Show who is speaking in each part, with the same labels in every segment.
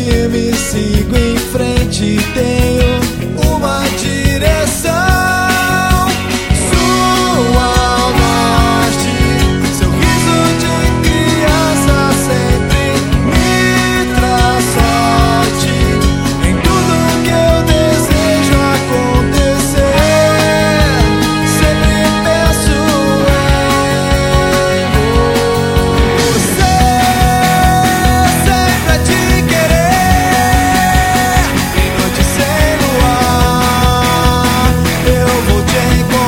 Speaker 1: firme, sigo em frente, tenho uma direção. Sul ao norte, seu riso de criança sempre me traz sorte. Em tudo que eu desejo acontecer, sempre penso em você. Sempre a te querer, em noite sem luar, eu vou te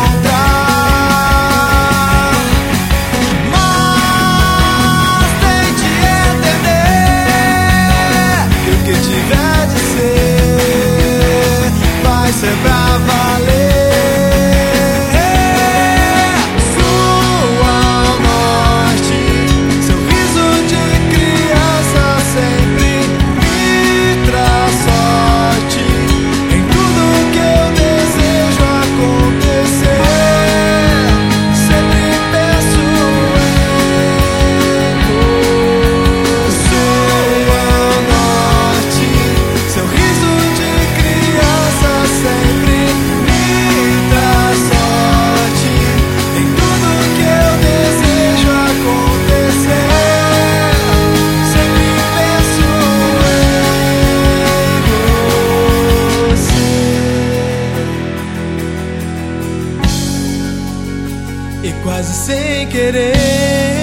Speaker 1: encontrar. Mas tente entender que o que tiver de ser vai ser pra valer. Sul ao norte, seu riso de criança sempre me traz sorte. Em tudo que eu desejo acontecer, sempre penso em você. Sul ao norte, seu riso de criança sempre me traz sorte. Em tudo que eu desejo acontecer, sempre penso em você. E quase sem querer